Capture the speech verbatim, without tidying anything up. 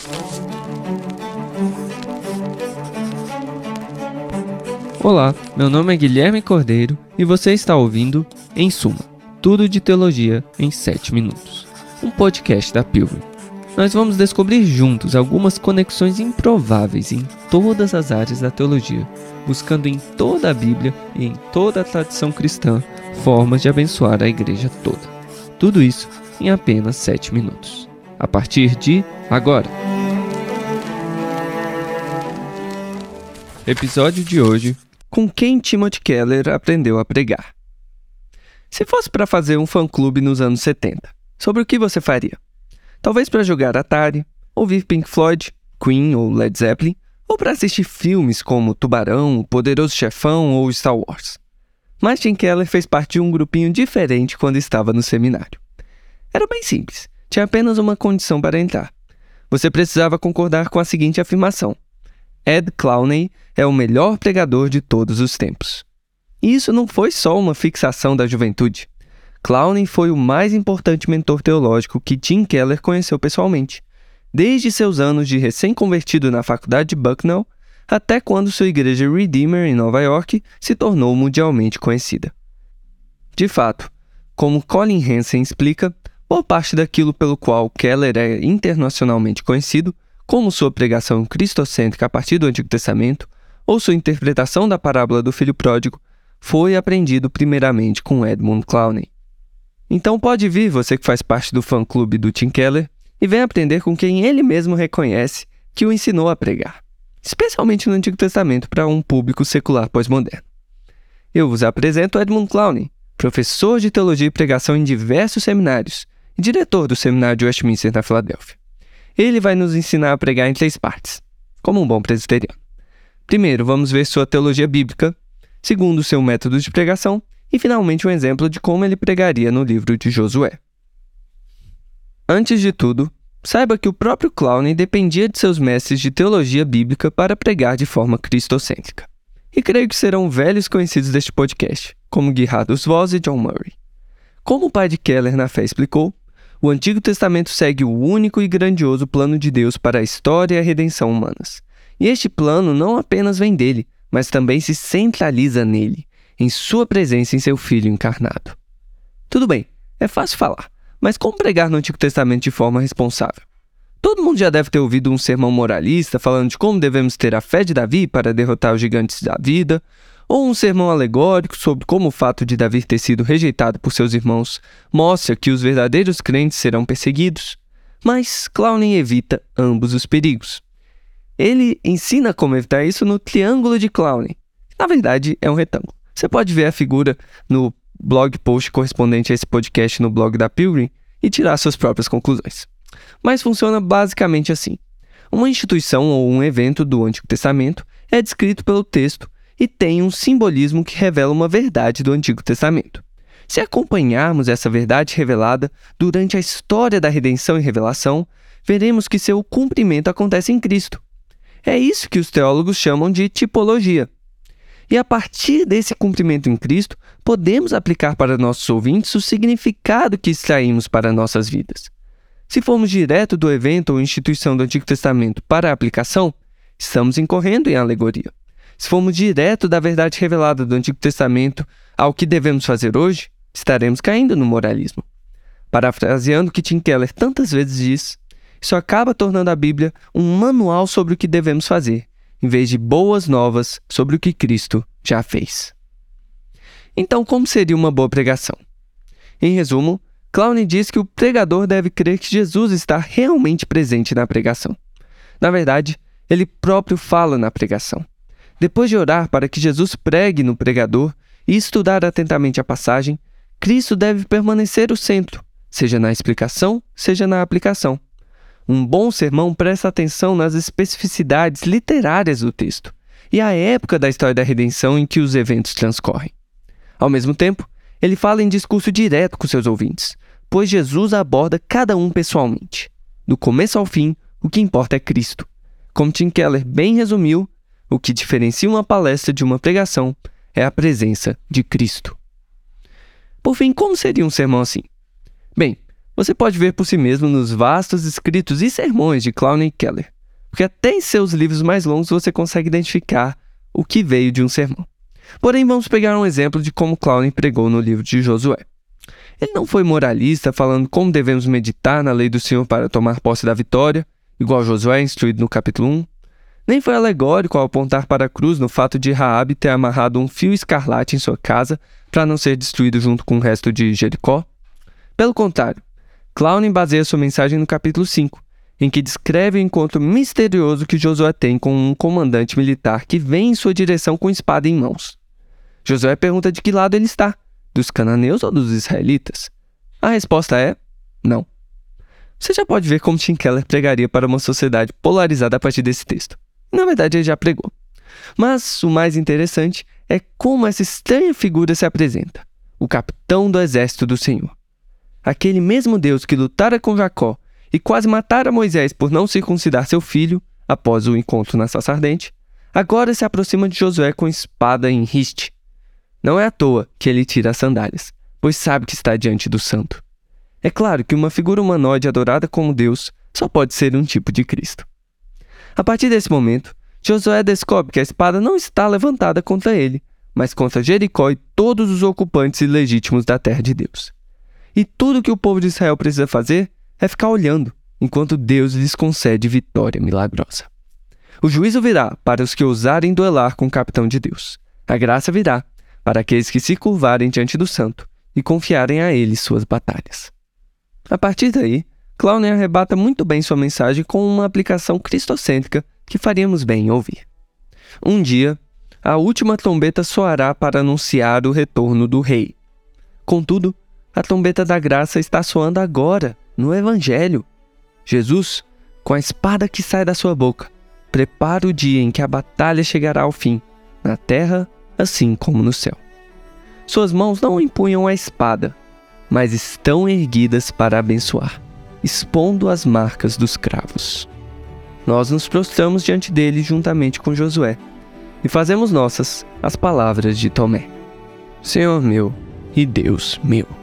Olá, meu nome é Guilherme Cordeiro e você está ouvindo Em Suma, tudo de teologia em sete minutos, um podcast da Pilgrim. Nós vamos descobrir juntos algumas conexões improváveis em todas as áreas da teologia, buscando em toda a Bíblia e em toda a tradição cristã formas de abençoar a igreja toda. Tudo isso em apenas sete minutos. A partir de agora. Episódio de hoje: com quem Timothy Keller aprendeu a pregar. Se fosse para fazer um fã-clube nos anos setenta, sobre o que você faria? Talvez para jogar Atari, ouvir Pink Floyd, Queen ou Led Zeppelin, ou para assistir filmes como Tubarão, O Poderoso Chefão ou Star Wars. Mas Tim Keller fez parte de um grupinho diferente quando estava no seminário. Era bem simples, tinha apenas uma condição para entrar. Você precisava concordar com a seguinte afirmação: Ed Clowney é o melhor pregador de todos os tempos. E isso não foi só uma fixação da juventude. Clowney foi o mais importante mentor teológico que Tim Keller conheceu pessoalmente, desde seus anos de recém-convertido na faculdade de Bucknell até quando sua igreja Redeemer em Nova York se tornou mundialmente conhecida. De fato, como Colin Hansen explica, boa parte daquilo pelo qual Keller é internacionalmente conhecido, como sua pregação cristocêntrica a partir do Antigo Testamento, ou sua interpretação da parábola do filho pródigo, foi aprendido primeiramente com Edmund Clowney. Então pode vir você que faz parte do fã-clube do Tim Keller e vem aprender com quem ele mesmo reconhece que o ensinou a pregar, especialmente no Antigo Testamento para um público secular pós-moderno. Eu vos apresento Edmund Clowney, professor de teologia e pregação em diversos seminários e diretor do seminário de Westminster na Filadélfia. Ele vai nos ensinar a pregar em três partes, como um bom presbiteriano. Primeiro, vamos ver sua teologia bíblica. Segundo, seu método de pregação. E, finalmente, um exemplo de como ele pregaria no livro de Josué. Antes de tudo, saiba que o próprio Clowney dependia de seus mestres de teologia bíblica para pregar de forma cristocêntrica. E creio que serão velhos conhecidos deste podcast, como Gerhardus Voss e John Murray. Como o pai de Keller na fé explicou, o Antigo Testamento segue o único e grandioso plano de Deus para a história e a redenção humanas. E este plano não apenas vem dele, mas também se centraliza nele, em sua presença em seu Filho encarnado. Tudo bem, é fácil falar, mas como pregar no Antigo Testamento de forma responsável? Todo mundo já deve ter ouvido um sermão moralista falando de como devemos ter a fé de Davi para derrotar os gigantes da vida, ou um sermão alegórico sobre como o fato de Davi ter sido rejeitado por seus irmãos mostra que os verdadeiros crentes serão perseguidos. Mas Clowney evita ambos os perigos. Ele ensina como evitar isso no Triângulo de Clowney. Na verdade, é um retângulo. Você pode ver a figura no blog post correspondente a esse podcast no blog da Pilgrim e tirar suas próprias conclusões. Mas funciona basicamente assim. Uma instituição ou um evento do Antigo Testamento é descrito pelo texto e tem um simbolismo que revela uma verdade do Antigo Testamento. Se acompanharmos essa verdade revelada durante a história da redenção e revelação, veremos que seu cumprimento acontece em Cristo. É isso que os teólogos chamam de tipologia. E a partir desse cumprimento em Cristo, podemos aplicar para nossos ouvintes o significado que extraímos para nossas vidas. Se formos direto do evento ou instituição do Antigo Testamento para a aplicação, estamos incorrendo em alegoria. Se formos direto da verdade revelada do Antigo Testamento ao que devemos fazer hoje, estaremos caindo no moralismo. Parafraseando o que Tim Keller tantas vezes diz, isso acaba tornando a Bíblia um manual sobre o que devemos fazer, em vez de boas novas sobre o que Cristo já fez. Então, como seria uma boa pregação? Em resumo, Clowney diz que o pregador deve crer que Jesus está realmente presente na pregação. Na verdade, ele próprio fala na pregação. Depois de orar para que Jesus pregue no pregador e estudar atentamente a passagem, Cristo deve permanecer o centro, seja na explicação, seja na aplicação. Um bom sermão presta atenção nas especificidades literárias do texto e à época da história da redenção em que os eventos transcorrem. Ao mesmo tempo, ele fala em discurso direto com seus ouvintes, pois Jesus aborda cada um pessoalmente. Do começo ao fim, o que importa é Cristo. Como Tim Keller bem resumiu, o que diferencia uma palestra de uma pregação é a presença de Cristo. Por fim, como seria um sermão assim? Bem, você pode ver por si mesmo nos vastos escritos e sermões de Clowney Keller, porque até em seus livros mais longos você consegue identificar o que veio de um sermão. Porém, vamos pegar um exemplo de como Clowney pregou no livro de Josué. Ele não foi moralista, falando como devemos meditar na lei do Senhor para tomar posse da vitória, igual Josué é instruído no capítulo um. Nem foi alegórico ao apontar para a cruz no fato de Raabe ter amarrado um fio escarlate em sua casa para não ser destruído junto com o resto de Jericó. Pelo contrário, Clowney baseia sua mensagem no capítulo cinco, em que descreve o encontro misterioso que Josué tem com um comandante militar que vem em sua direção com espada em mãos. Josué pergunta de que lado ele está, dos cananeus ou dos israelitas? A resposta é não. Você já pode ver como Tim Keller pregaria para uma sociedade polarizada a partir desse texto. Na verdade, ele já pregou. Mas o mais interessante é como essa estranha figura se apresenta, o capitão do exército do Senhor. Aquele mesmo Deus que lutara com Jacó e quase matara Moisés por não circuncidar seu filho após o encontro na sarça ardente, agora se aproxima de Josué com espada em riste. Não é à toa que ele tira as sandálias, pois sabe que está diante do santo. É claro que uma figura humanoide adorada como Deus só pode ser um tipo de Cristo. A partir desse momento, Josué descobre que a espada não está levantada contra ele, mas contra Jericó e todos os ocupantes ilegítimos da terra de Deus. E tudo que o povo de Israel precisa fazer é ficar olhando, enquanto Deus lhes concede vitória milagrosa. O juízo virá para os que ousarem duelar com o capitão de Deus. A graça virá para aqueles que se curvarem diante do santo e confiarem a ele suas batalhas. A partir daí, Clowney arrebata muito bem sua mensagem com uma aplicação cristocêntrica que faríamos bem em ouvir. Um dia, a última trombeta soará para anunciar o retorno do rei. Contudo, a trombeta da graça está soando agora, no Evangelho. Jesus, com a espada que sai da sua boca, prepara o dia em que a batalha chegará ao fim, na terra assim como no céu. Suas mãos não empunham a espada, mas estão erguidas para abençoar, expondo as marcas dos cravos. Nós nos prostramos diante dele juntamente com Josué e fazemos nossas as palavras de Tomé: Senhor meu e Deus meu.